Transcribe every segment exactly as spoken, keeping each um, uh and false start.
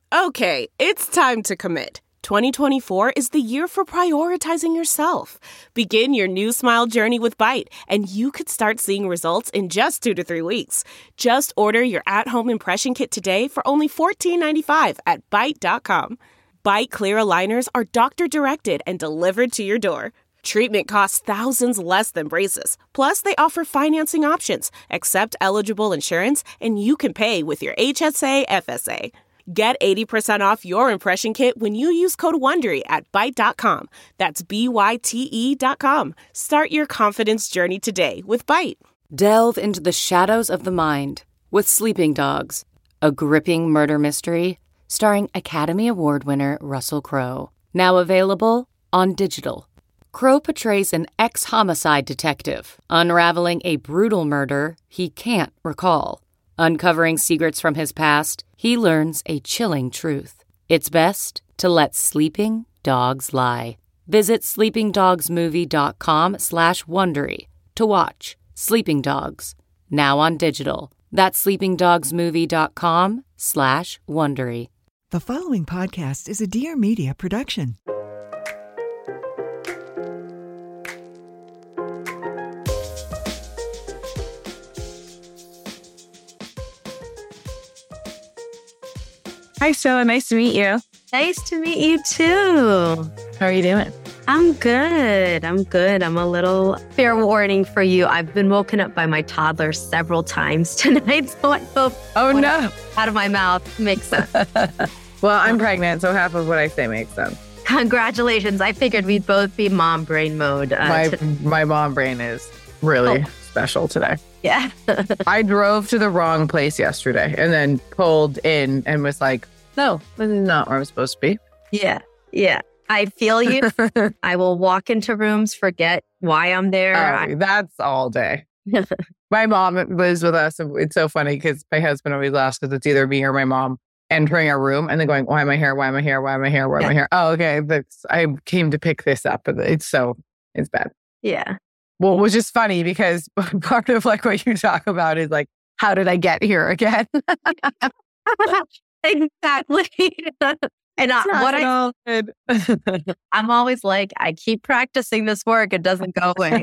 Okay, it's time to commit. twenty twenty-four is the year for prioritizing yourself. Begin your new smile journey with Byte, and you could start seeing results in just two to three weeks. Just order your at-home impression kit today for only fourteen ninety-five at byte dot com. Byte clear aligners are doctor-directed and delivered to your door. Treatment costs thousands less than braces. Plus, they offer financing options, accept eligible insurance, and you can pay with your H S A F S A. Get eighty percent off your impression kit when you use code WONDERY at byte dot com. That's B Y T E dot com. Start your confidence journey today with Byte. Delve into the shadows of the mind with Sleeping Dogs, a gripping murder mystery starring Academy Award winner Russell Crowe. Now available on digital. Crowe portrays an ex-homicide detective unraveling a brutal murder he can't recall. Uncovering secrets from his past, he learns a chilling truth. It's best to let sleeping dogs lie. Visit sleepingdogsmovie.com slash Wondery to watch Sleeping Dogs, now on digital. That's sleepingdogsmovie.com slash Wondery. The following podcast is a Dear Media production. Hi, Stella. Nice to meet you. Nice to meet you, too. How are you doing? I'm good. I'm good. I'm a little fair warning for you. I've been woken up by my toddler several times tonight, so I hope Oh, no. out of my mouth makes sense. Well, I'm pregnant, so half of what I say makes sense. Congratulations. I figured we'd both be mom brain mode. Uh, my, to- my mom brain is really Oh. special today. yeah. I drove to the wrong place yesterday and then pulled in and was like, no, this is not where I'm supposed to be. yeah. Yeah. I feel you. I will walk into rooms, forget why I'm there. Oh, that's all day. My mom was with us. And it's so funny because my husband always laughs because it's either me or my mom entering our room and then going, why am I here? Why am I here? Why am I here? Why am Yeah. I here? Oh, okay. That's, I came to pick this up. And it's so, it's bad. yeah. Well, which is funny because part of like what you talk about is like, how did I get here again? Exactly. And uh, what I, all good. I'm always like, I keep practicing this work. It doesn't go away.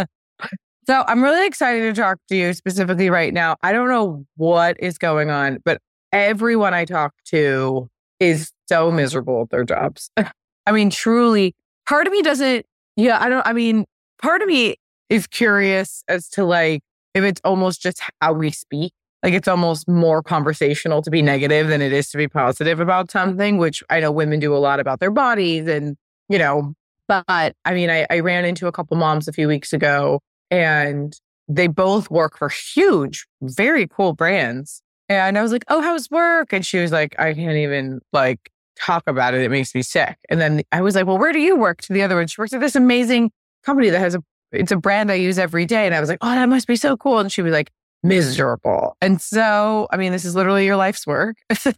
So I'm really excited to talk to you specifically right now. I don't know what is going on, but everyone I talk to is so miserable at their jobs. I mean, truly, part of me doesn't, yeah, I don't, I mean, part of me is curious as to like, if it's almost just how we speak. Like it's almost more conversational to be negative than it is to be positive about something, which I know women do a lot about their bodies and, you know, but I mean, I, I ran into a couple moms a few weeks ago and they both work for huge, very cool brands. And I was like, oh, how's work? And she was like, I can't even like talk about it. It makes me sick. And then I was like, well, where do you work? To the other one, she works at this amazing company that has a, it's a brand I use every day. And I was like, oh, that must be so cool. And she was like, miserable. And so, I mean, this is literally your life's work.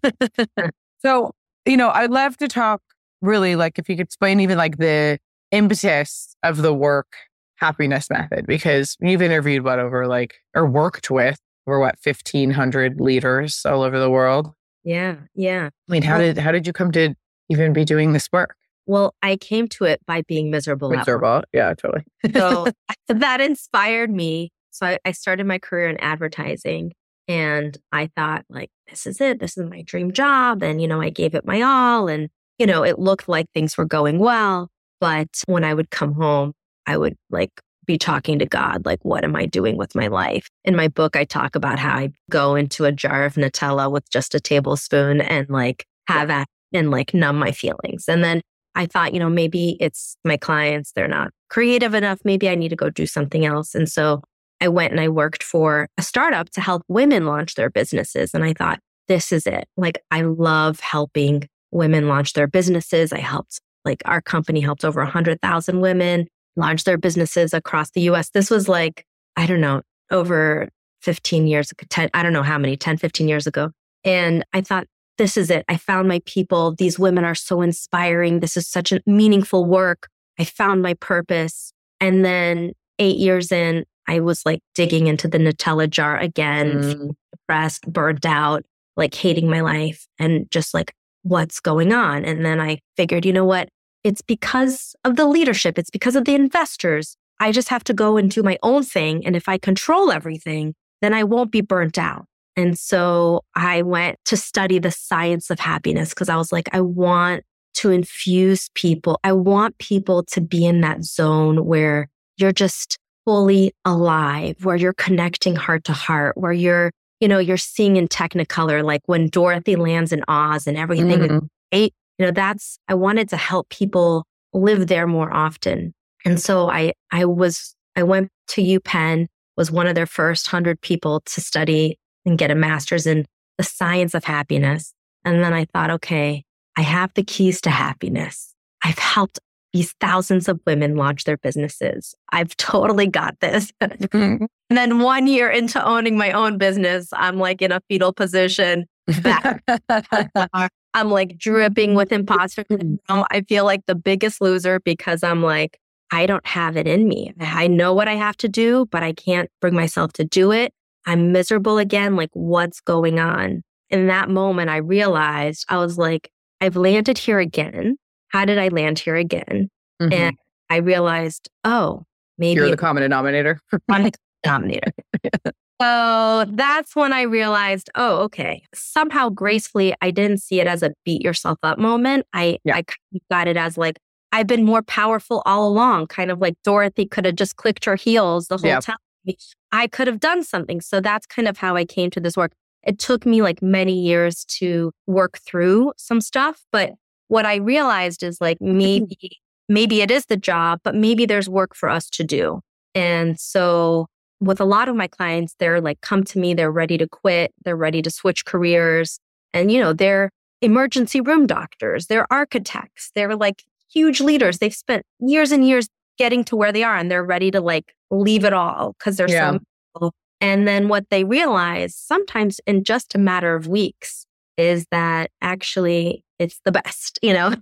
So, you know, I'd love to talk really like if you could explain even like the impetus of the work happiness method, because you've interviewed what over like, or worked with over what, fifteen hundred leaders all over the world. Yeah. Yeah. I mean, how did, how did you come to even be doing this work? Well, I came to it by being miserable. at work. Miserable. Yeah, totally. So that inspired me. So I, I started my career in advertising and I thought like, this is it. This is my dream job. And, you know, I gave it my all and, you know, it looked like things were going well. But when I would come home, I would like be talking to God, like, what am I doing with my life? In my book, I talk about how I go into a jar of Nutella with just a tablespoon and like have that and like numb my feelings. And then I thought, you know, maybe it's my clients, they're not creative enough. Maybe I need to go do something else. And so I went and I worked for a startup to help women launch their businesses. And I thought, this is it. Like, I love helping women launch their businesses. I helped, like, our company helped over one hundred thousand women launch their businesses across the U S. This was like, I don't know, over fifteen years, ten, I don't know how many, ten, fifteen years ago. And I thought, this is it. I found my people. These women are so inspiring. This is such a meaningful work. I found my purpose. And then eight years in, I was like digging into the Nutella jar again, Mm. feeling depressed, burned out, like hating my life and just like what's going on? And then I figured, you know what? It's because of the leadership. It's because of the investors. I just have to go and do my own thing. And if I control everything, then I won't be burnt out. And so I went to study the science of happiness because I was like, I want to infuse people. I want people to be in that zone where you're just fully alive, where you're connecting heart to heart, where you're, you know, you're seeing in Technicolor, like when Dorothy lands in Oz and everything Mm-hmm. is great. You know, that's, I wanted to help people live there more often. And so I, I was, I went to UPenn, was one of their first hundred people to study and get a master's in the science of happiness. And then I thought, okay, I have the keys to happiness. I've helped these thousands of women launch their businesses. I've totally got this. And then one year into owning my own business, I'm like in a fetal position. Back. I'm like dripping with imposter syndrome. I feel like the biggest loser because I'm like, I don't have it in me. I know what I have to do, but I can't bring myself to do it. I'm miserable again. Like, what's going on? In that moment, I realized, I was like, I've landed here again. How did I land here again? Mm-hmm. And I realized, oh, maybe You're the common denominator. I'm the denominator. So that's when I realized, oh, okay. Somehow gracefully, I didn't see it as a beat yourself up moment. I, Yeah. I kind of got it as like, I've been more powerful all along. Kind of like Dorothy could have just clicked her heels the whole Yeah. time. I could have done something. So that's kind of how I came to this work. It took me like many years to work through some stuff. But what I realized is like, maybe, maybe it is the job, but maybe there's work for us to do. And so with a lot of my clients, they're like, come to me, they're ready to quit. They're ready to switch careers. And, you know, they're emergency room doctors, they're architects, they're like huge leaders. They've spent years and years getting to where they are and they're ready to like leave it all because they're Yeah. so miserable. And then what they realize sometimes in just a matter of weeks is that actually it's the best, you know?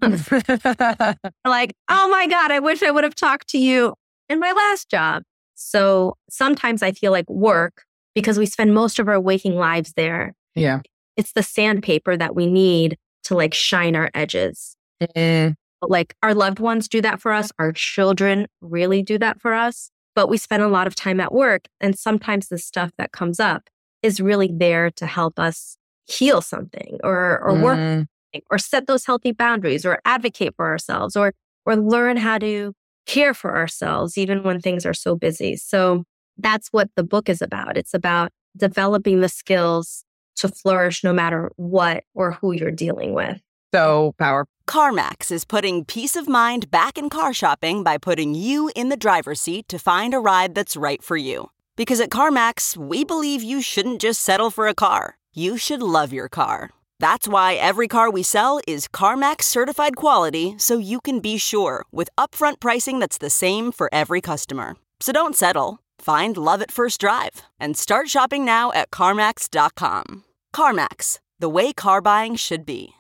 Like, oh my God, I wish I would have talked to you in my last job. So sometimes I feel like work, because we spend most of our waking lives there, Yeah. it's the sandpaper that we need to like shine our edges. Mm. But like our loved ones do that for us. Our children really do that for us. But we spend a lot of time at work. And sometimes the stuff that comes up is really there to help us heal something or, or work Mm. or set those healthy boundaries or advocate for ourselves or, or learn how to care for ourselves, even when things are so busy. So that's what the book is about. It's about developing the skills to flourish no matter what or who you're dealing with. So powerful. CarMax is putting peace of mind back in car shopping by putting you in the driver's seat to find a ride that's right for you. Because at CarMax, we believe you shouldn't just settle for a car. You should love your car. That's why every car we sell is CarMax certified quality, so you can be sure with upfront pricing that's the same for every customer. So don't settle. Find love at first drive and start shopping now at CarMax dot com. CarMax, the way car buying should be.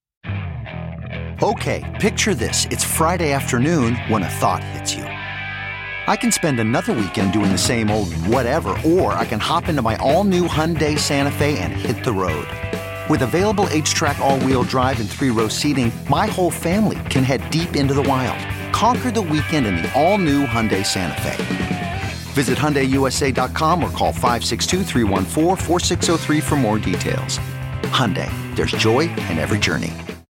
Okay, picture this. It's Friday afternoon when a thought hits you. I can spend another weekend doing the same old whatever, or I can hop into my all-new Hyundai Santa Fe and hit the road. With available H-Track all-wheel drive and three-row seating, my whole family can head deep into the wild. Conquer the weekend in the all-new Hyundai Santa Fe. Visit Hyundai U S A dot com or call five six two, three one four, four six zero three for more details. Hyundai, there's joy in every journey.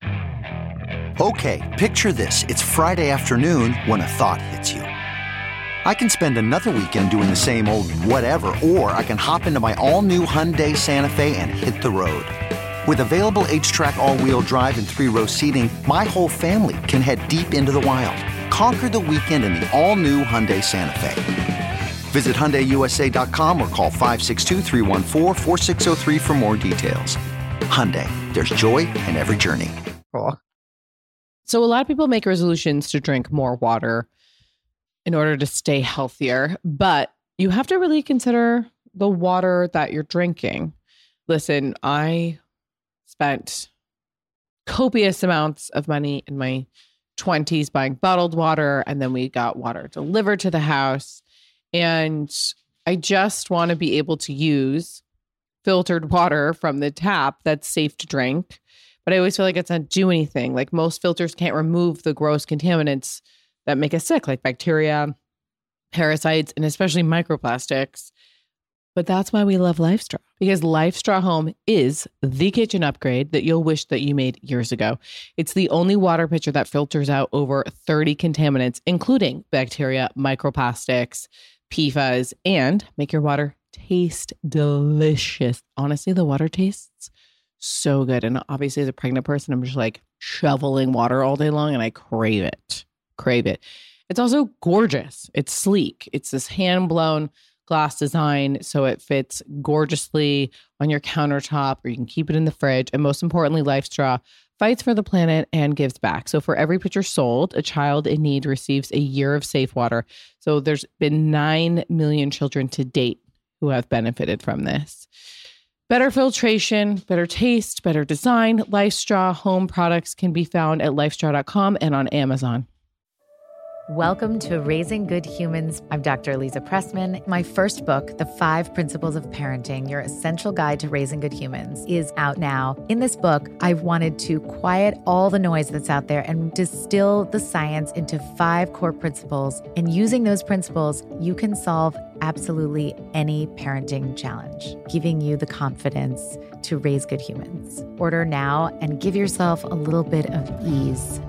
Okay, picture this. It's Friday afternoon when a thought hits you. I can spend another weekend doing the same old whatever, or I can hop into my all-new Hyundai Santa Fe and hit the road. With available H-Track all-wheel drive and three-row seating, my whole family can head deep into the wild. Conquer the weekend in the all-new Hyundai Santa Fe. Visit Hyundai U S A dot com or call five six two, three one four, four six zero three for more details. Hyundai, there's joy in every journey. Cool. So a lot of people make resolutions to drink more water in order to stay healthier, but you have to really consider the water that you're drinking. Listen, I spent copious amounts of money in my twenties buying bottled water, and then we got water delivered to the house. And I just want to be able to use filtered water from the tap that's safe to drink. But but I always feel like it's not do anything. Like most filters can't remove the gross contaminants that make us sick, like bacteria, parasites, and especially microplastics. But that's why we love LifeStraw, because LifeStraw Home is the kitchen upgrade that you'll wish that you made years ago. It's the only water pitcher that filters out over thirty contaminants, including bacteria, microplastics, P F A S, and make your water taste delicious. Honestly, the water tastes so good. And obviously, as a pregnant person, I'm just like shoveling water all day long and I crave it. Crave it. It's also gorgeous. It's sleek. It's this hand-blown glass design, so it fits gorgeously on your countertop, or you can keep it in the fridge. And most importantly, LifeStraw fights for the planet and gives back. So for every pitcher sold, a child in need receives a year of safe water. So there's been nine million children to date who have benefited from this. Better filtration, better taste, better design. LifeStraw home products can be found at lifestraw dot com and on Amazon. Welcome to Raising Good Humans. I'm Doctor Aliza Pressman. My first book, The Five Principles of Parenting, Your Essential Guide to Raising Good Humans, is out now. In this book, I've wanted to quiet all the noise that's out there and distill the science into five core principles. And using those principles, you can solve absolutely any parenting challenge, giving you the confidence to raise good humans. Order now and give yourself a little bit of ease.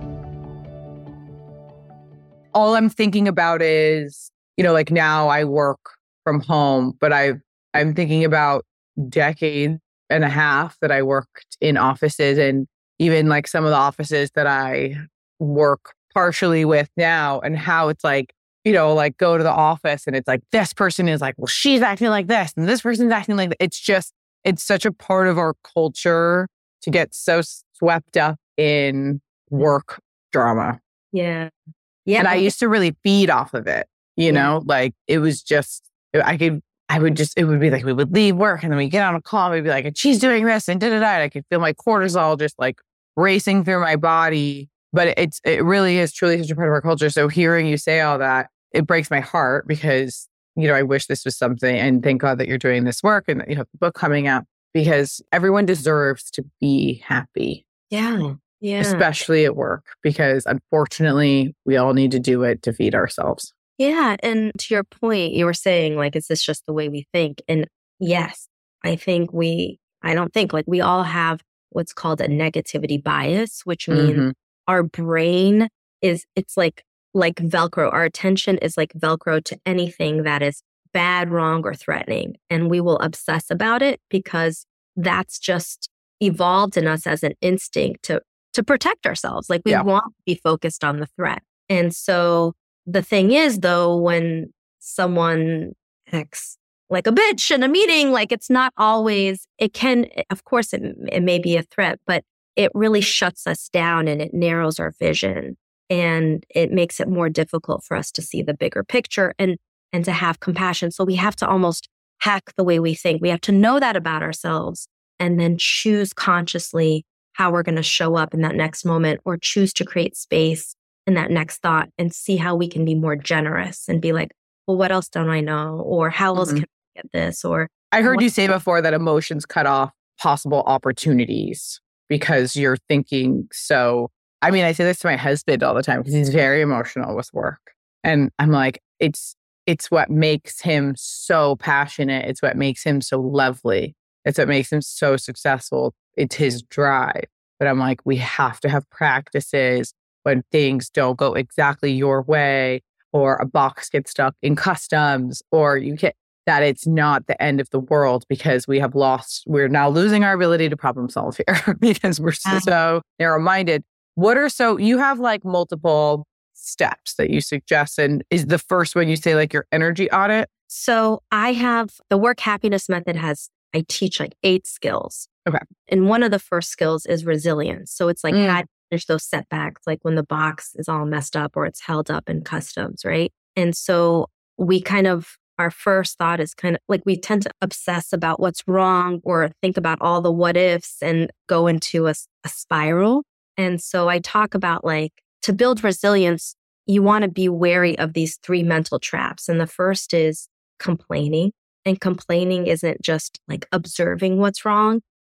All I'm thinking about is, you know, like now I work from home, but I I'm thinking about decade and a half that I worked in offices, and even like some of the offices that I work partially with now, and how it's like, you know, like go to the office and it's like, this person is like, well, she's acting like this and this person's acting like that. It's just, it's such a part of our culture to get so swept up in work drama. Yeah. Yeah. And I used to really feed off of it, you yeah. know, like it was just, I could, I would just, it would be like, we would leave work and then we get on a call and we'd be like, and she's doing this and da da da. I could feel my cortisol just like racing through my body. But it's, it really is truly such a part of our culture. So hearing you say all that, it breaks my heart because, you know, I wish this was something, and thank God that you're doing this work and that you have the book coming out, because everyone deserves to be happy. Yeah. Yeah. Especially at work, because unfortunately, we all need to do it to feed ourselves. Yeah. And to your point, you were saying, like, is this just the way we think? And yes, I think we, I don't think, like, we all have what's called a negativity bias, which means mm-hmm. our brain is, it's like, like Velcro. Our attention is like Velcro to anything that is bad, wrong, or threatening. And we will obsess about it because that's just evolved in us as an instinct to to protect ourselves. Like we yeah. want to be focused on the threat. And so the thing is, though, when someone acts like a bitch in a meeting, like it's not always, it can, of course, it, it may be a threat, but it really shuts us down and it narrows our vision. And it makes it more difficult for us to see the bigger picture and, and to have compassion. So we have to almost hack the way we think. We have to know that about ourselves and then choose consciously how we're going to show up in that next moment, or choose to create space in that next thought and see how we can be more generous and be like, well, what else don't I know? Or how else mm-hmm. can I get this? Or I heard what- you say before that emotions cut off possible opportunities because you're thinking so. I mean, I say this to my husband all the time because he's very emotional with work. And I'm like, it's it's what makes him so passionate. It's what makes him so lovely. It's what makes him so successful. It's his drive. But I'm like, we have to have practices when things don't go exactly your way, or a box gets stuck in customs, or you get that it's not the end of the world because we have lost, we're now losing our ability to problem solve here because we're so narrow-minded. What are, so you have like multiple steps that you suggest, and is the first one you say like your energy audit? So I have the work happiness method has, I teach like eight skills. Okay. And one of the first skills is resilience. So it's like mm. how to manage those setbacks, like when the box is all messed up or it's held up in customs, right? And so we kind of, our first thought is kind of like we tend to obsess about what's wrong or think about all the what ifs and go into a, a spiral. And so I talk about like to build resilience, you want to be wary of these three mental traps. And the first is complaining. And complaining isn't just like observing what's wrong.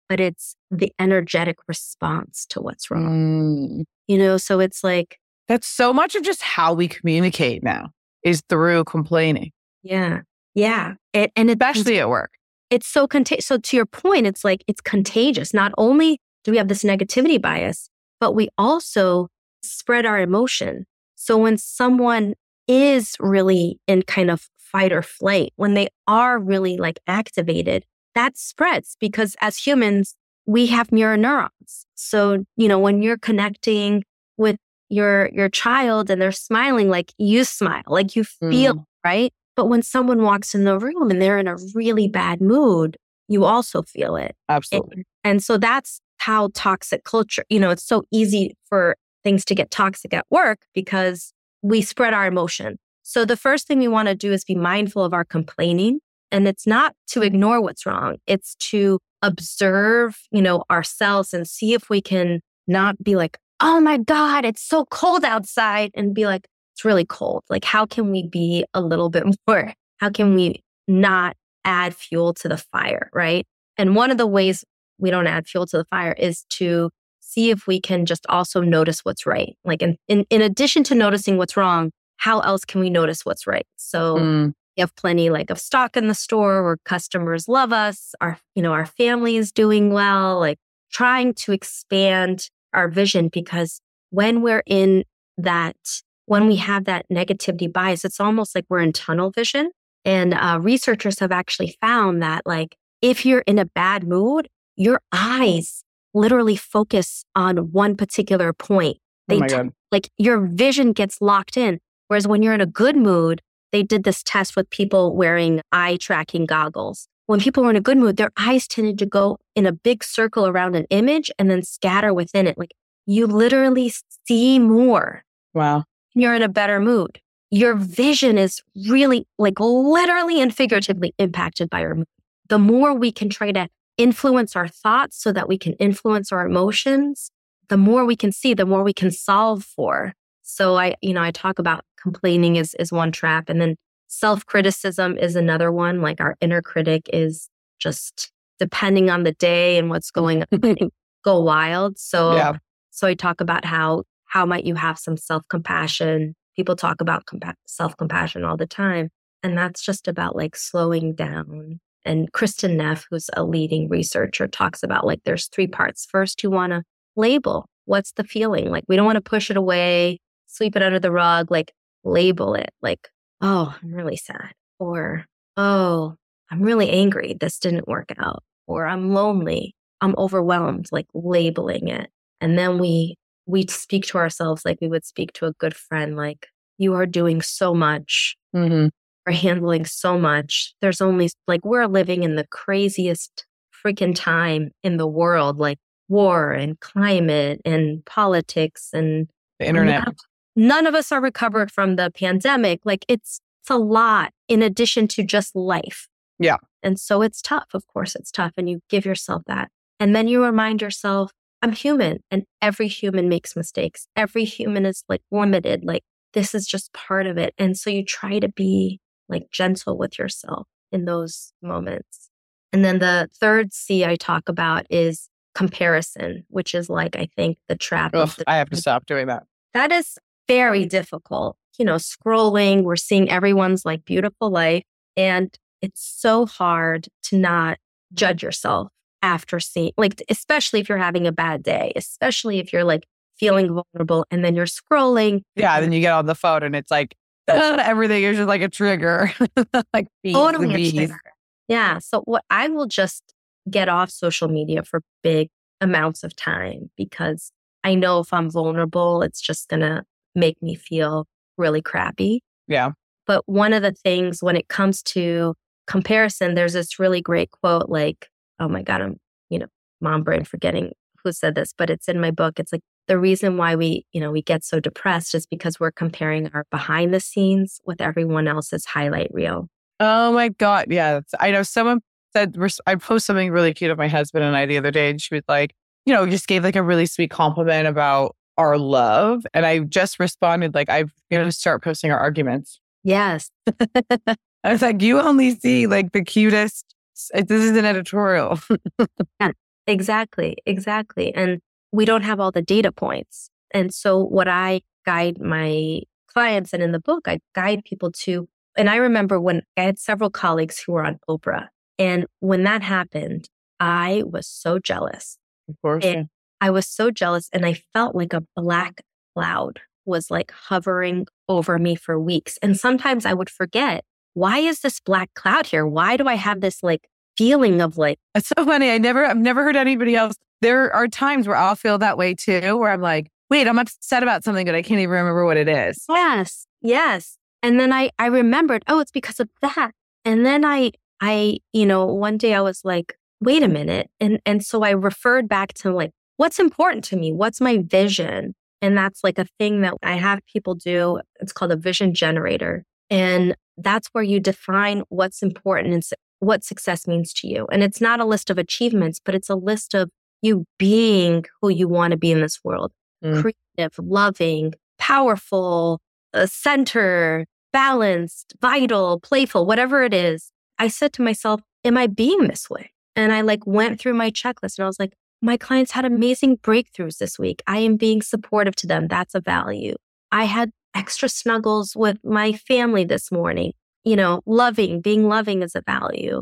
but it's the energetic response to what's wrong. Mm. You know, so it's like, That's so much of just how we communicate now is through complaining. yeah, yeah. It, and it, Especially at work. it's so contagious. So to your point, it's like, it's contagious. Not only do we have this negativity bias, but we also spread our emotion. So when someone is really in kind of fight or flight, when they are really like activated, that spreads because as humans, we have mirror neurons. So, you know, when you're connecting with your your child and they're smiling, like you smile, like you feel, Mm. right? But when someone walks in the room and they're in a really bad mood, you also feel it. Absolutely. And, and so that's how toxic culture, you know, it's so easy for things to get toxic at work because we spread our emotion. So the first thing we want to do is be mindful of our complaining. And it's not to ignore what's wrong. It's to observe, you know, ourselves and see if we can not be like, oh my God, it's so cold outside, and be like, it's really cold. Like, how can we be a little bit more? How can we not add fuel to the fire, right? And one of the ways we don't add fuel to the fire is to see if we can just also notice what's right. Like in, in, in addition to noticing what's wrong, how else can we notice what's right? So Mm. we have plenty like of stock in the store where customers love us, our, you know, our family is doing well, like trying to expand our vision, because when we're in that, when we have that negativity bias, it's almost like we're in tunnel vision. And uh, researchers have actually found that like, if you're in a bad mood, your eyes literally focus on one particular point. They Oh my t- God. like your vision gets locked in. Whereas when you're in a good mood, they did this test with people wearing eye tracking goggles. When people were in a good mood, their eyes tended to go in a big circle around an image and then scatter within it. Like you literally see more Wow. when you're in a better mood. Your vision is really like literally and figuratively impacted by your mood. The more we can try to influence our thoughts so that we can influence our emotions, the more we can see, the more we can solve for. So I, you know, I talk about complaining is, is one trap. And then self-criticism is another one. Like our inner critic is just depending on the day and what's going on, go wild. So, Yeah. so I talk about how, how might you have some self-compassion? People talk about compa- self-compassion all the time. And that's just about like slowing down. And Kristen Neff, who's a leading researcher, talks about like there's three parts. First, you want to label what's the feeling. Like we don't want to push it away, sweep it under the rug, like label it like, oh, I'm really sad. Or, oh, I'm really angry. This didn't work out. Or I'm lonely. I'm overwhelmed, like labeling it. And then we we speak to ourselves like we would speak to a good friend, like you are doing so much. Mm-hmm. We're handling so much. There's only like we're living in the craziest freaking time in the world, like war and climate and politics and The internet. none, none of us are recovered from the pandemic. Like it's it's a lot in addition to just life. Yeah. And so it's tough. Of course, it's tough. And you give yourself that. And then you remind yourself, I'm human and every human makes mistakes. Every human is like limited. Like this is just part of it. And so you try to be like gentle with yourself in those moments. And then the third C I talk about is comparison, which is like, I think the trap Ugh, of the, I have to stop doing that. that is very difficult. You know, scrolling, we're seeing everyone's like beautiful life. And it's so hard to not judge yourself after seeing, like, especially if you're having a bad day, especially if you're like feeling vulnerable and then you're scrolling. Yeah. Then you get on the phone and it's like, uh, everything is just like a trigger. Like bees Totally and a bees. trigger. Yeah. So what I will just get off social media for big amounts of time because I know if I'm vulnerable, it's just going to make me feel really crappy. Yeah. But one of the things when it comes to comparison, there's this really great quote like, oh my God, I'm, you know, mom brain forgetting who said this, but it's in my book. It's like the reason why we, you know, we get so depressed is because we're comparing our behind the scenes with everyone else's highlight reel. Oh my God. Yeah. It's- I know someone said, I posted something really cute of my husband and I the other day, and she was like, you know, just gave like a really sweet compliment about our love. And I just responded, like, I'm going to start posting our arguments. Yes. I was like, you only see like the cutest. This is an editorial. Yeah. Exactly. Exactly. And we don't have all the data points. And so what I guide my clients and in the book, I guide people to, and I remember when I had several colleagues who were on Oprah. And when that happened, I was so jealous. Of course. And yeah. I was so jealous and I felt like a black cloud was like hovering over me for weeks. And sometimes I would forget, why is this black cloud here? Why do I have this like feeling of like... It's so funny. I never, I've never heard anybody else. There are times where I'll feel that way too, where I'm like, wait, I'm upset about something, but I can't even remember what it is. Yes. Yes. And then I, I remembered, oh, it's because of that. And then I, I, you know, one day I was like, wait a minute. And, and so I referred back to like, what's important to me? What's my vision? And that's like a thing that I have people do. It's called a vision generator. And that's where you define what's important and what success means to you. And it's not a list of achievements, but it's a list of you being who you want to be in this world. Mm. Creative, loving, powerful, uh, center, balanced, vital, playful, whatever it is. I said to myself, am I being this way? And I like went through my checklist and I was like, my clients had amazing breakthroughs this week. I am being supportive to them. That's a value. I had extra snuggles with my family this morning. You know, loving, being loving is a value.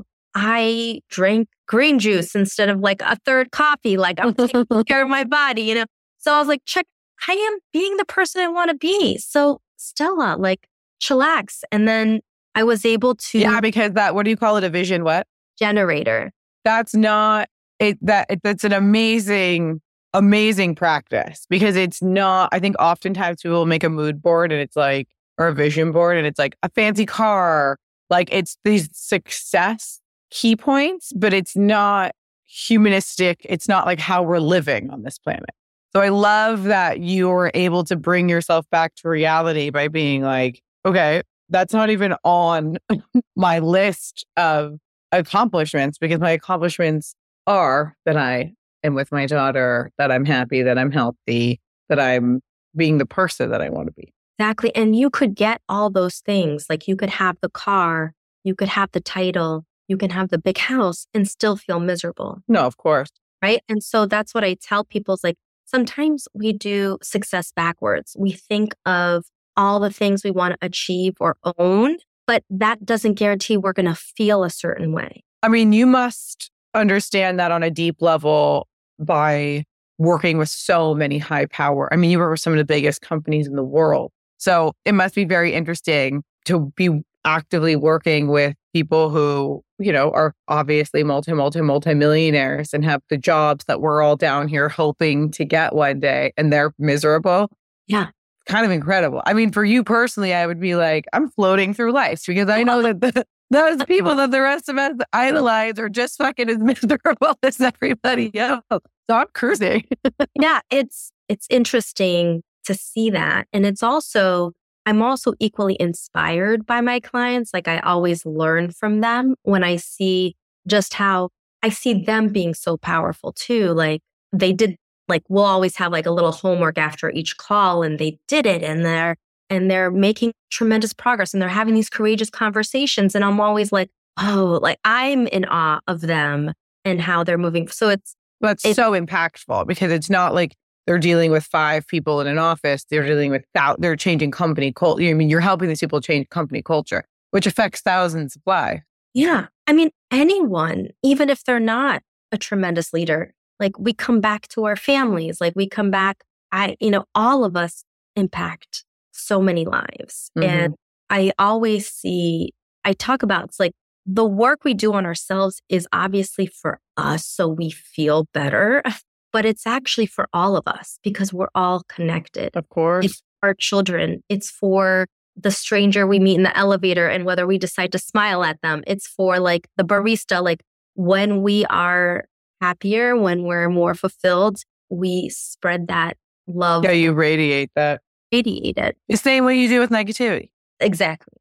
I drank green juice instead of like a third coffee, like I'm taking care of my body, you know? So I was like, check, I am being the person I want to be. So Stella, like chillax. And then I was able to. Yeah, because that, what do you call it? A vision what? Generator. That's not, it. That it, that's an amazing, amazing practice because it's not, I think oftentimes people will make a mood board and it's like, or a vision board and it's like a fancy car. Like it's these success key points, but it's not humanistic. It's not like how we're living on this planet. So I love that you're able to bring yourself back to reality by being like, okay, that's not even on my list of accomplishments because my accomplishments are that I am with my daughter, that I'm happy, that I'm healthy, that I'm being the person that I want to be. Exactly. And you could get all those things. Like you could have the car, you could have the title, you can have the big house and still feel miserable. No, of course. Right. And so that's what I tell people is like, sometimes we do success backwards. We think of all the things we want to achieve or own, but that doesn't guarantee we're going to feel a certain way. I mean, you must understand that on a deep level by working with so many high power. I mean, you work with some of the biggest companies in the world. So it must be very interesting to be actively working with people who, you know, are obviously multi, multi, multi-millionaires and have the jobs that we're all down here hoping to get one day and they're miserable. Yeah. It's kind of incredible. I mean, for you personally, I would be like, I'm floating through life because I know that the, those people that the rest of us idolize are just fucking as miserable as everybody else. So I'm cruising. Yeah, it's it's interesting to see that. And it's also, I'm also equally inspired by my clients. Like I always learn from them when I see just how I see them being so powerful too. Like they did, like we'll always have like a little homework after each call and they did it and they're, and they're making tremendous progress and they're having these courageous conversations. And I'm always like, oh, like I'm in awe of them and how they're moving. So it's, That's it's so impactful because it's not like they're dealing with five people in an office. They're dealing with, thou- they're changing company culture. I mean, you're helping these people change company culture, which affects thousands of lives. Yeah. I mean, anyone, even if they're not a tremendous leader, like we come back to our families, like we come back, I, you know, all of us impact so many lives. Mm-hmm. And I always see, I talk about, it's like the work we do on ourselves is obviously for us so we feel better, but it's actually for all of us because we're all connected. Of course. It's for our children. It's for the stranger we meet in the elevator and whether we decide to smile at them. It's for like the barista, like when we are happier, when we're more fulfilled, we spread that love. Yeah, you radiate that. Radiate it. The same way you do with negativity. Exactly.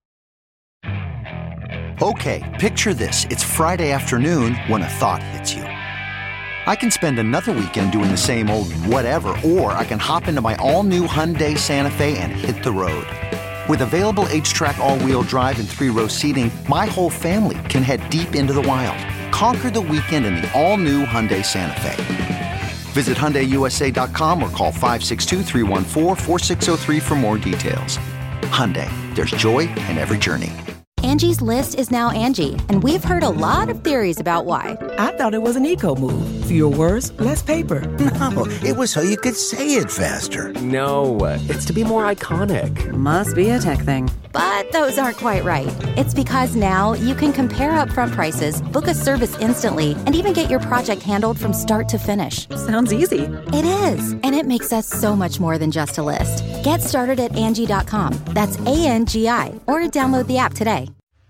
Okay, picture this. It's Friday afternoon when a thought hits you. I can spend another weekend doing the same old whatever, or I can hop into my all-new Hyundai Santa Fe and hit the road. With available H-Track all-wheel drive and three-row seating, my whole family can head deep into the wild. Conquer the weekend in the all-new Hyundai Santa Fe. Visit Hyundai U S A dot com or call five six two, three one four, four six zero three for more details. Hyundai, there's joy in every journey. Angie's List is now Angie, and we've heard a lot of theories about why. I thought it was an eco move. Fewer words, less paper. No, it was so you could say it faster. No, it's to be more iconic. Must be a tech thing. But those aren't quite right. It's because now you can compare upfront prices, book a service instantly, and even get your project handled from start to finish. Sounds easy. It is, and it makes us so much more than just a list. Get started at Angie dot com. That's A N G I, or download the app today.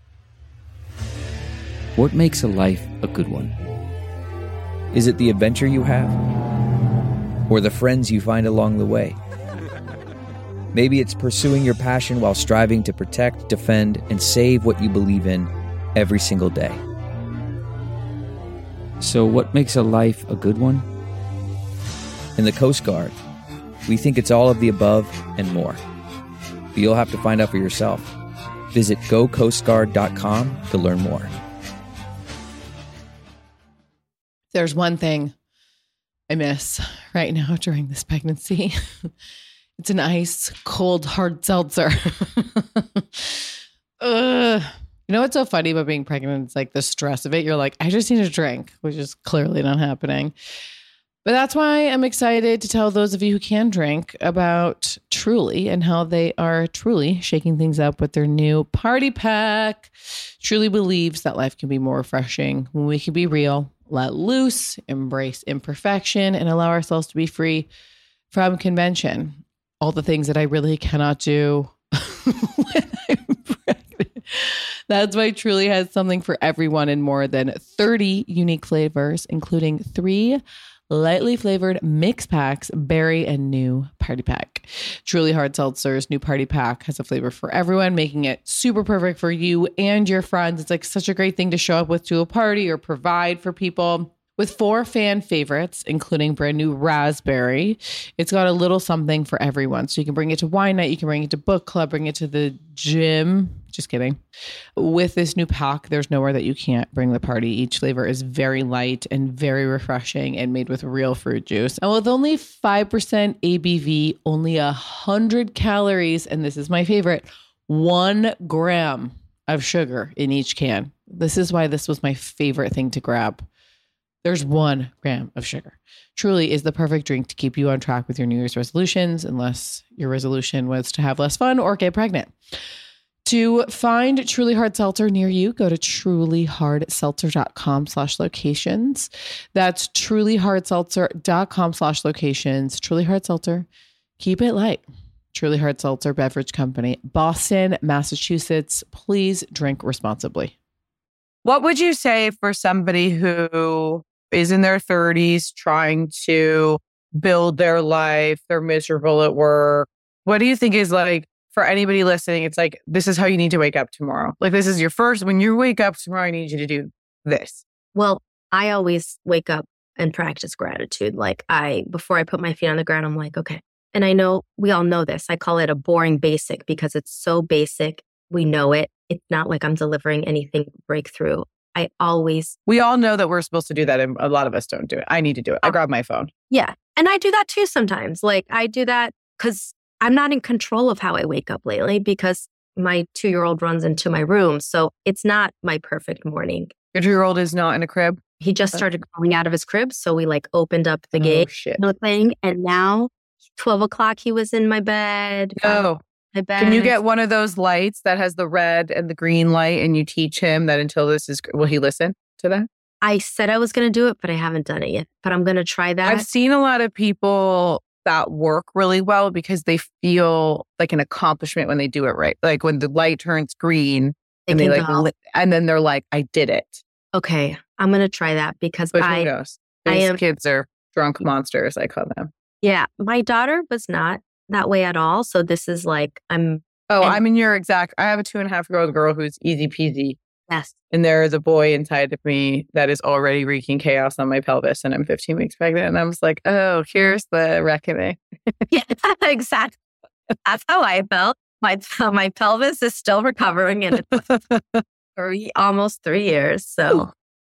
What makes a life a good one? Is it the adventure you have? Or the friends you find along the way? Maybe it's pursuing your passion while striving to protect, defend, and save what you believe in every single day. So what makes a life a good one? In the Coast Guard, we think it's all of the above and more. But you'll have to find out for yourself. Visit go coast guard dot com to learn more. There's one thing I miss right now during this pregnancy. It's an ice cold hard seltzer. Ugh. You know what's so funny about being pregnant? It's like the stress of it. You're like, I just need a drink, which is clearly not happening. But that's why I'm excited to tell those of you who can drink about Truly and how they are truly shaking things up with their new party pack. Truly believes that life can be more refreshing when we can be real, let loose, embrace imperfection, and allow ourselves to be free from convention. All the things that I really cannot do when I'm pregnant. That's why Truly has something for everyone in more than thirty unique flavors, including three lightly flavored mix packs, berry and new party pack. Truly Hard Seltzer's new party pack has a flavor for everyone, making it super perfect for you and your friends. It's like such a great thing to show up with to a party or provide for people. With four fan favorites, including brand new raspberry, it's got a little something for everyone. So you can bring it to wine night, you can bring it to book club, bring it to the gym. Just kidding. With this new pack, there's nowhere that you can't bring the party. Each flavor is very light and very refreshing and made with real fruit juice. And with only five percent A B V, only one hundred calories, and this is my favorite, one gram of sugar in each can. This is why this was my favorite thing to grab. There's one gram of sugar. Truly is the perfect drink to keep you on track with your New Year's resolutions, unless your resolution was to have less fun or get pregnant. To find Truly Hard Seltzer near you, go to truly hard seltzer dot com slash locations. That's truly hard seltzer dot com slash locations. Truly Hard Seltzer. Keep it light. Truly Hard Seltzer Beverage Company, Boston, Massachusetts. Please drink responsibly. What would you say for somebody who is in their thirties trying to build their life, they're miserable at work? What do you think is like, for anybody listening, it's like, this is how you need to wake up tomorrow. Like, this is your first, when you wake up tomorrow, I need you to do this. Well, I always wake up and practice gratitude. Like I, before I put my feet on the ground, I'm like, okay. And I know we all know this. I call it a boring basic because it's so basic. We know it. It's not like I'm delivering anything breakthrough. I always... We all know that we're supposed to do that, and a lot of us don't do it. I need to do it. I grab my phone. Yeah. And I do that too sometimes. Like I do that because I'm not in control of how I wake up lately because my two-year-old runs into my room. So it's not my perfect morning. Your two-year-old is not in a crib? He just started crawling out of his crib. So we like opened up the oh, gate shit. thing. And now twelve o'clock, he was in my bed. No. My bed. Can you get one of those lights that has the red and the green light and you teach him that until this is, will he listen to that? I said I was going to do it, but I haven't done it yet. But I'm going to try that. I've seen a lot of people that work really well because they feel like an accomplishment when they do it right. Like when the light turns green they and they like, go. li- and then they're like, I did it. Okay. I'm going to try that because but I, who knows? I These am, kids are drunk monsters, I call them. Yeah. My daughter was not that way at all. So this is like, I'm. Oh, and, I'm in your exact, I have a two and a half year old girl who's easy peasy. Yes. And there is a boy inside of me that is already wreaking chaos on my pelvis and I'm fifteen weeks pregnant. And I was like, oh, here's the reckoning. Yeah, exactly. That's how I felt. My my pelvis is still recovering and it's three, almost three years. So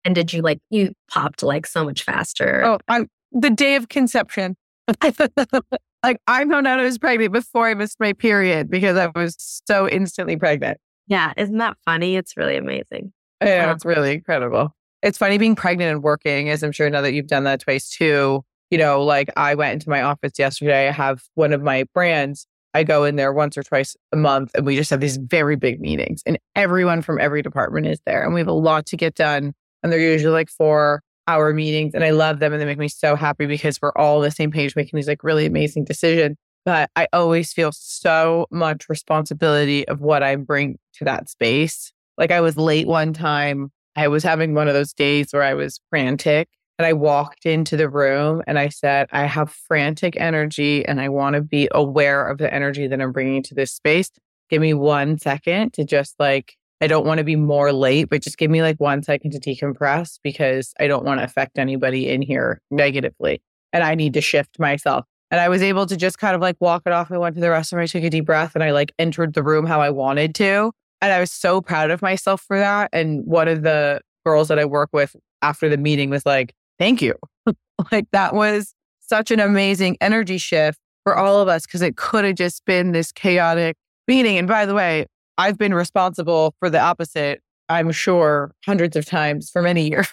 And did you like, you popped like so much faster? Oh, I'm the day of conception. Like I found out I was pregnant before I missed my period because I was so instantly pregnant. Yeah. Isn't that funny? It's really amazing. Yeah, Wow. it's really incredible. It's funny being pregnant and working, as I'm sure now that you've done that twice too. You know, like I went into my office yesterday. I have one of my brands. I go in there once or twice a month and we just have these very big meetings and everyone from every department is there and we have a lot to get done. And they're usually like four hour meetings and I love them and they make me so happy because we're all on the same page making these like really amazing decisions. But I always feel so much responsibility of what I bring to that space. Like I was late one time. I was having one of those days where I was frantic and I walked into the room and I said, I have frantic energy and I want to be aware of the energy that I'm bringing to this space. Give me one second to just like, I don't want to be more late, but just give me like one second to decompress because I don't want to affect anybody in here negatively. And I need to shift myself. And I was able to just kind of like walk it off. I went to the restroom, I took a deep breath and I like entered the room how I wanted to. And I was so proud of myself for that. And one of the girls that I work with after the meeting was like, thank you. Like that was such an amazing energy shift for all of us because it could have just been this chaotic meeting. And by the way, I've been responsible for the opposite, I'm sure, hundreds of times for many years.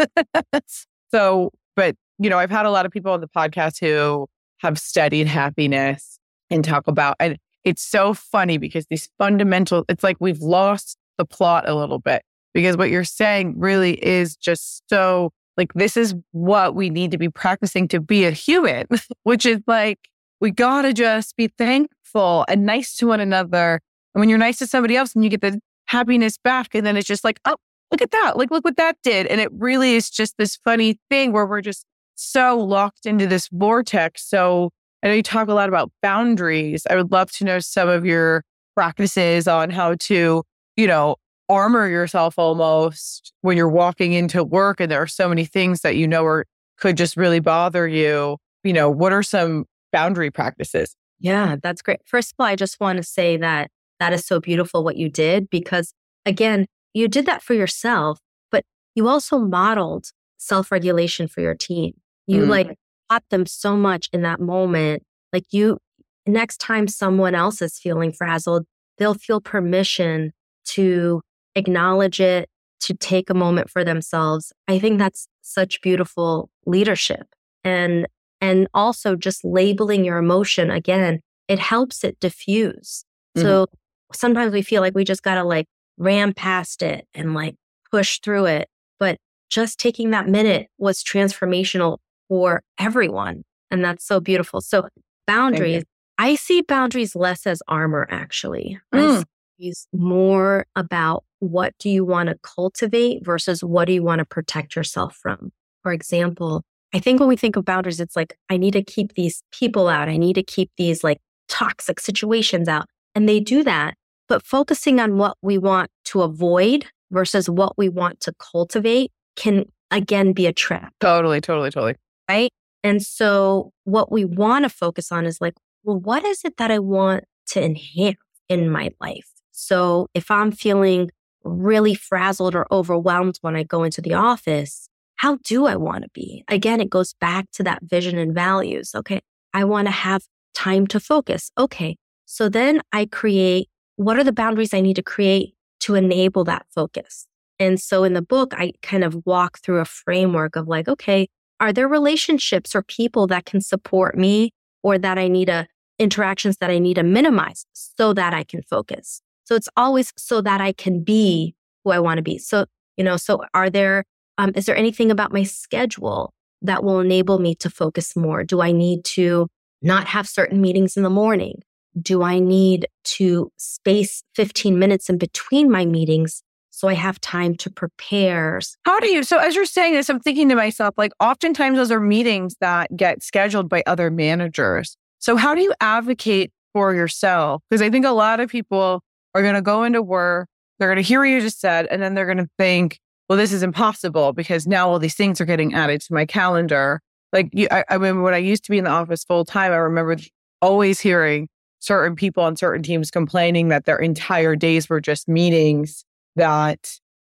So, but, you know, I've had a lot of people on the podcast who have studied happiness and talk about, and it's so funny because these fundamental, it's like we've lost the plot a little bit because what you're saying really is just so like, this is what we need to be practicing to be a human, which is like, we got to just be thankful and nice to one another. And when you're nice to somebody else and you get the happiness back, and then it's just like, oh, look at that. Like, look what that did. And it really is just this funny thing where we're just so locked into this vortex. So I know you talk a lot about boundaries. I would love to know some of your practices on how to, you know, armor yourself almost when you're walking into work and there are so many things that you know are could just really bother you. You know, what are some boundary practices? Yeah, that's great. First of all, I just want to say that that is so beautiful what you did because, again, you did that for yourself, but you also modeled self-regulation for your team. You mm. like taught them so much in that moment. Like you, next time someone else is feeling frazzled, they'll feel permission to acknowledge it, to take a moment for themselves. I think that's such beautiful leadership. And and also just labeling your emotion, again, it helps it diffuse. Mm-hmm. So sometimes we feel like we just got to like ram past it and like push through it. But just taking that minute was transformational for everyone. And that's so beautiful. So boundaries, I see boundaries less as armor, actually. Mm. I see more about what do you want to cultivate versus what do you want to protect yourself from. For example, I think when we think of boundaries, it's like, I need to keep these people out. I need to keep these like toxic situations out. And they do that. But focusing on what we want to avoid versus what we want to cultivate can, again, be a trap. Totally, totally, totally. Right? And so what we want to focus on is like, well, what is it that I want to enhance in my life? So if I'm feeling really frazzled or overwhelmed when I go into the office, how do I want to be? Again, it goes back to that vision and values. Okay, I want to have time to focus. Okay, so then I create, what are the boundaries I need to create to enable that focus? And so in the book, I kind of walk through a framework of like, okay, are there relationships or people that can support me or that I need to, interactions that I need to minimize so that I can focus? So it's always so that I can be who I want to be. So, you know, so are there, um, is there anything about my schedule that will enable me to focus more? Do I need to not have certain meetings in the morning? Do I need to space fifteen minutes in between my meetings so I have time to prepare? How do you, so as you're saying this, I'm thinking to myself, like oftentimes those are meetings that get scheduled by other managers. So how do you advocate for yourself? Because I think a lot of people are going to go into work, they're going to hear what you just said, and then they're going to think, well, this is impossible because now all these things are getting added to my calendar. Like you, I, I remember when I used to be in the office full time, I remember always hearing certain people on certain teams complaining that their entire days were just meetings that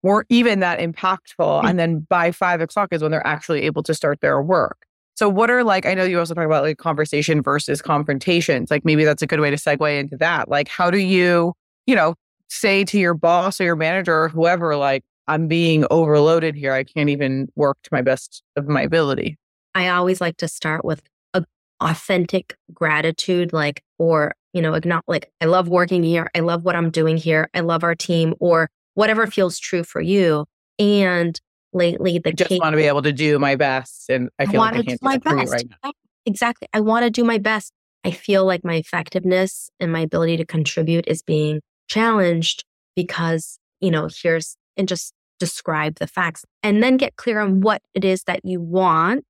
weren't even that impactful. And then by five o'clock is when they're actually able to start their work. So what are like, I know you also talk about like conversation versus confrontations. Like maybe that's a good way to segue into that. Like how do you, you know, say to your boss or your manager or whoever, like, I'm being overloaded here. I can't even work to my best of my ability. I always like to start with a authentic gratitude, like, or, you know, not like, I love working here. I love what I'm doing here. I love our team, or whatever feels true for you. And lately, the I just case, want to be able to do my best. And I feel I like I want to can't do my do that for you best. right now. Exactly. I want to do my best. I feel like my effectiveness and my ability to contribute is being challenged because, you know, here's, and just describe the facts and then get clear on what it is that you want.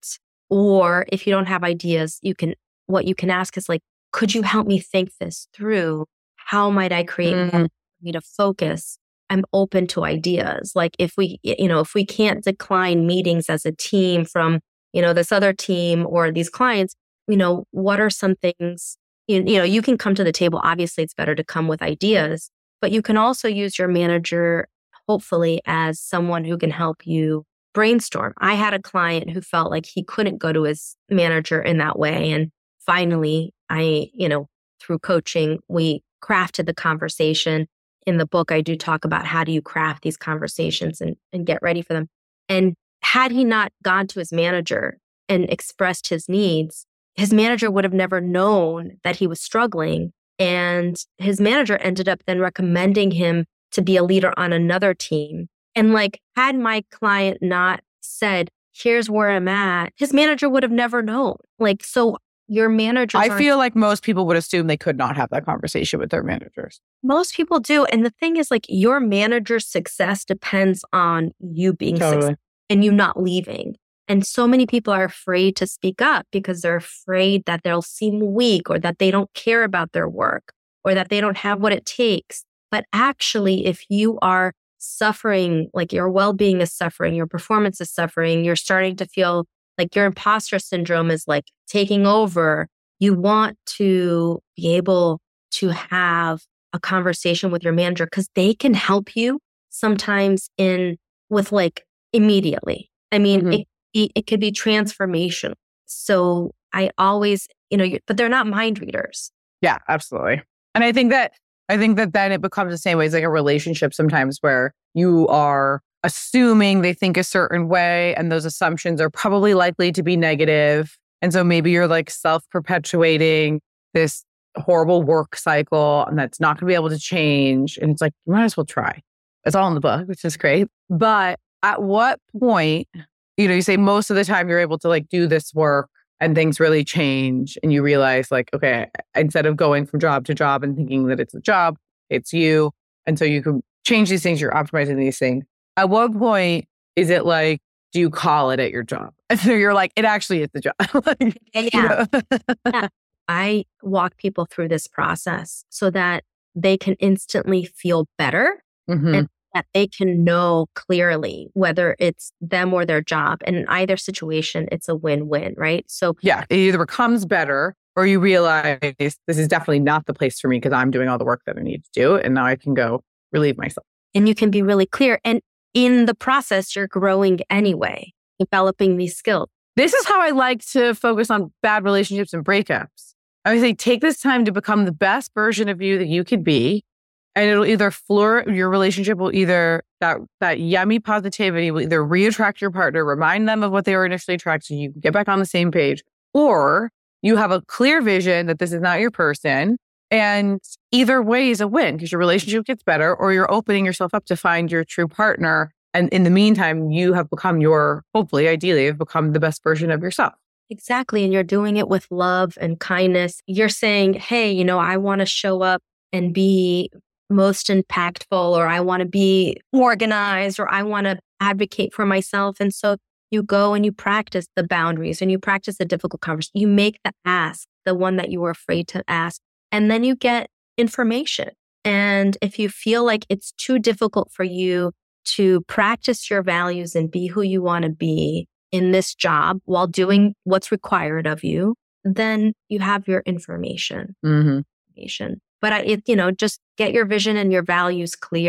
Or if you don't have ideas, you can, what you can ask is like, could you help me think this through? How might I create Mm. more for me to focus? I'm open to ideas. Like if we, you know, if we can't decline meetings as a team from, you know, this other team or these clients, you know, what are some things, you, you know, you can come to the table. Obviously, it's better to come with ideas, but you can also use your manager, hopefully, as someone who can help you brainstorm. I had a client who felt like he couldn't go to his manager in that way. And finally, I, you know, through coaching, we crafted the conversation. In the book, I do talk about how do you craft these conversations and, and get ready for them. And had he not gone to his manager and expressed his needs, his manager would have never known that he was struggling. And his manager ended up then recommending him to be a leader on another team. And like, had my client not said, here's where I'm at, his manager would have never known. Like, so your managers I aren't- feel like most people would assume they could not have that conversation with their managers. Most people do. And the thing is, like, your manager's success depends on you being Totally. successful and you not leaving. And so many people are afraid to speak up because they're afraid that they'll seem weak or that they don't care about their work or that they don't have what it takes. But actually, if you are suffering, like your well-being is suffering, your performance is suffering, you're starting to feel like your imposter syndrome is like taking over, you want to be able to have a conversation with your manager because they can help you sometimes in with like immediately. I mean, Mhm. it, it, it could be transformational. So I always, you know, you- but they're not mind readers. Yeah, absolutely. And I think that I think that then it becomes the same way as like a relationship sometimes where you are assuming they think a certain way and those assumptions are probably likely to be negative. And so maybe you're like self-perpetuating this horrible work cycle and that's not going to be able to change. And it's like, you might as well try. It's all in the book, which is great. But at what point, you know, you say most of the time you're able to like do this work and things really change and you realize like, okay, instead of going from job to job and thinking that it's a job, it's you. And so you can change these things, you're optimizing these things. At what point is it like, do you call it at your job? And so you're like, it actually is the job. Like, Yeah. you know? Yeah. I walk people through this process so that they can instantly feel better Mhm. and that they can know clearly whether it's them or their job. And in either situation, it's a win-win, right? So Yeah, it either becomes better or you realize this is definitely not the place for me because I'm doing all the work that I need to do. And now I can go relieve myself. and you can be really clear. And in the process, you're growing anyway, developing these skills. This is how I like to focus on bad relationships and breakups. I would say take this time to become the best version of you that you could be. And it'll either floor your relationship will either that that yummy positivity will either reattract your partner, remind them of what they were initially attracted to, you can get back on the same page, or you have a clear vision that this is not your person. And either way is a win because your relationship gets better, or you're opening yourself up to find your true partner. And in the meantime, you have become your, hopefully, ideally, have become the best version of yourself. Exactly. And you're doing it with love and kindness. You're saying, hey, you know, I want to show up and be most impactful, or I want to be organized, or I want to advocate for myself. And so you go and you practice the boundaries and you practice the difficult conversation. You make the ask, the one that you were afraid to ask, and then you get information. And if you feel like it's too difficult for you to practice your values and be who you want to be in this job while doing what's required of you, then you have your information. Mm-hmm. information. But I, it, you know, just get your vision and your values clear.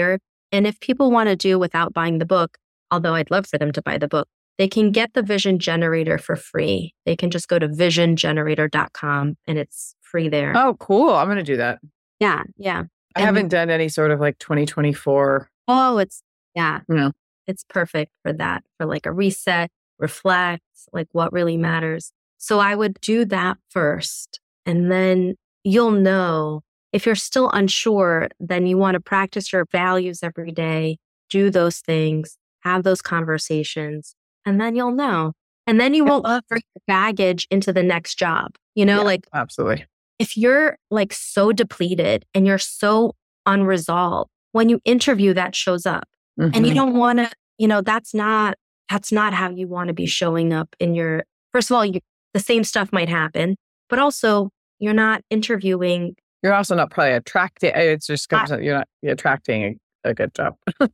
And if people want to do without buying the book, although I'd love for them to buy the book, they can get the Vision Generator for free. They can just go to vision generator dot com and it's free there. Oh, cool. I'm going to do that. Yeah. Yeah. I and haven't done any sort of like twenty twenty-four. Oh, it's, yeah. No. It's perfect for that, for like a reset, reflect, like what really matters. So I would do that first. And then you'll know if you're still unsure, then you want to practice your values every day, do those things, have those conversations, and then you'll know. And then you won't bring baggage into the next job. You know, yeah, like absolutely. If you're like so depleted and you're so unresolved, when you interview, that shows up. Mm-hmm. And you don't want to, you know, that's not, that's not how you want to be showing up in your, first of all, you, the same stuff might happen, but also you're not interviewing. You're also not probably attracting, it's just, comes out, you're not you're attracting a, a good job.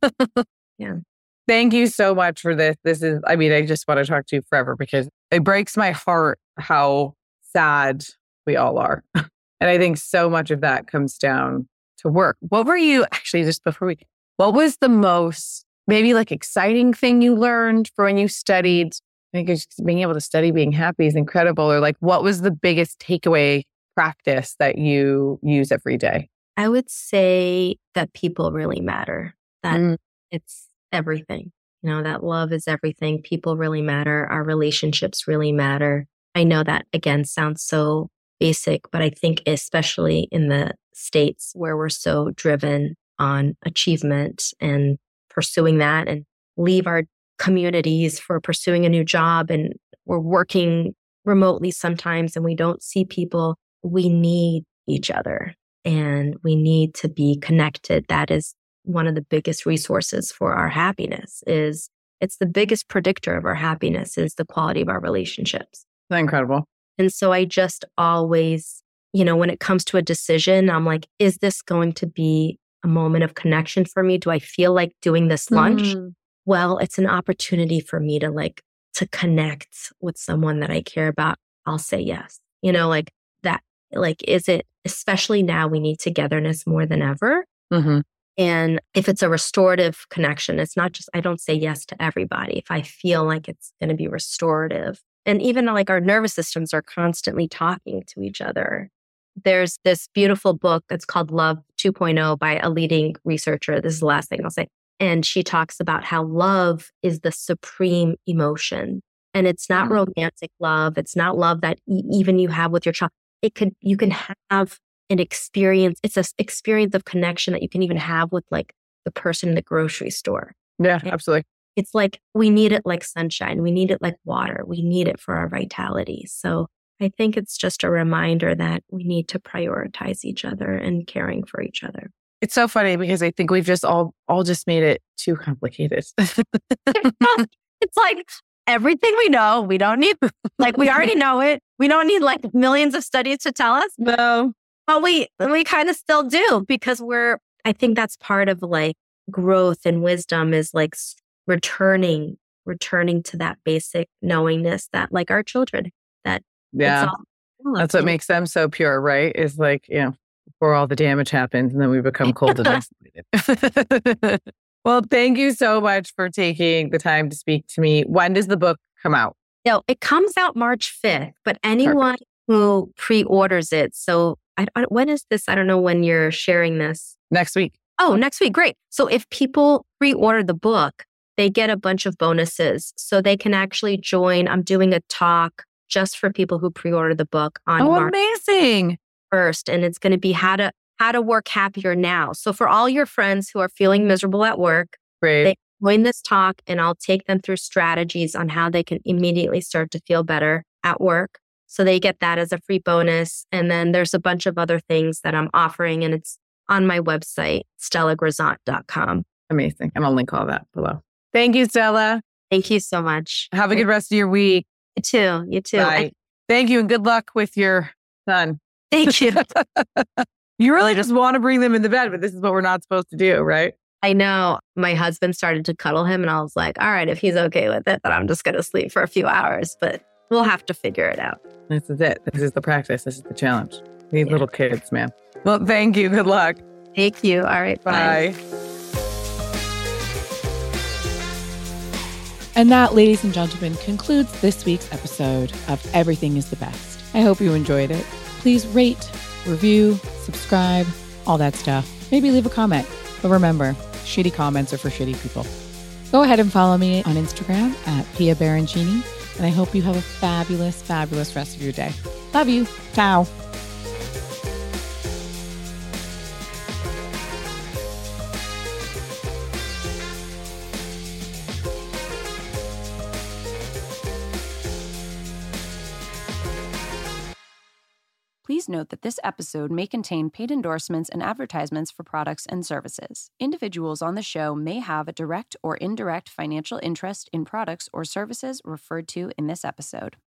Yeah. Thank you so much for this. This is, I mean, I just want to talk to you forever because it breaks my heart how sad we all are. And I think so much of that comes down to work. What were you, actually, just before we, what was the most, maybe like exciting thing you learned for when you studied? I think just being able to study being happy is incredible. Or like, what was the biggest takeaway practice that you use every day? I would say that people really matter, that mm. it's everything. You know, that love is everything. People really matter. Our relationships really matter. I know that, again, sounds so basic, but I think especially in the States where we're so driven on achievement and pursuing that and leave our communities for pursuing a new job and we're working remotely sometimes and we don't see people, we need each other and we need to be connected. That is one of the biggest resources for our happiness. Is it's the biggest predictor of our happiness is the quality of our relationships. That's incredible. And so I just always, you know, when it comes to a decision, I'm like, is this going to be a moment of connection for me? Do I feel like doing this lunch? Mm. Well, it's an opportunity for me to like, to connect with someone that I care about. I'll say yes. You know, like that, like, is it, especially now we need togetherness more than ever. Mm-hmm. And if it's a restorative connection, it's not just, I don't say yes to everybody. If I feel like it's going to be restorative. And even like our nervous systems are constantly talking to each other. There's this beautiful book that's called Love two point oh by a leading researcher. This is the last thing I'll say. And she talks about how love is the supreme emotion. And it's not mm-hmm. romantic love. It's not love that e- even you have with your child. It could, you can have an experience. It's an experience of connection that you can even have with like the person in the grocery store. Yeah, and absolutely. It's like, we need it like sunshine. We need it like water. We need it for our vitality. So I think it's just a reminder that we need to prioritize each other and caring for each other. It's so funny because I think we've just all, all just made it too complicated. It's like everything we know, we don't need, like we already know it. We don't need like millions of studies to tell us. No. But we, we kind of still do because we're, I think that's part of like growth and wisdom is like returning, returning to that basic knowingness that like our children, that yeah, it's all, that's what makes them so pure, right? Is like, you know, before all the damage happens and then we become cold and isolated. Well, thank you so much for taking the time to speak to me. When does the book come out? No, it comes out March fifth, but anyone Perfect. who pre-orders it. So I, I, when is this? I don't know when you're sharing this. Next week. Oh, next week. Great. So if people pre-order the book, they get a bunch of bonuses. So they can actually join. I'm doing a talk just for people who pre-order the book on oh, March amazing. first. And it's going to be how to how to work happier now. So for all your friends who are feeling miserable at work, Great. they join this talk and I'll take them through strategies on how they can immediately start to feel better at work. So they get that as a free bonus. And then there's a bunch of other things that I'm offering and it's on my website, stella grisant dot com. Amazing. And I'll link all that below. Thank you, Stella. Thank you so much. Have a good rest of your week. You too. You too. Bye. I- Thank you and good luck with your son. Thank you. You really just want to bring them in the bed, but this is what we're not supposed to do, right? I know. My husband started to cuddle him and I was like, all right, if he's okay with it, then I'm just going to sleep for a few hours, but we'll have to figure it out. This is it. This is the practice. This is the challenge. These yeah. little kids, man. Well, thank you. Good luck. Thank you. All right. Bye. Bye. And that, ladies and gentlemen, concludes this week's episode of Everything is the Best. I hope you enjoyed it. Please rate, review, subscribe, all that stuff. Maybe leave a comment. But remember, shitty comments are for shitty people. Go ahead and follow me on Instagram at Pia Baroncini, and I hope you have a fabulous, fabulous rest of your day. Love you. Ciao. Please note that this episode may contain paid endorsements and advertisements for products and services. Individuals on the show may have a direct or indirect financial interest in products or services referred to in this episode.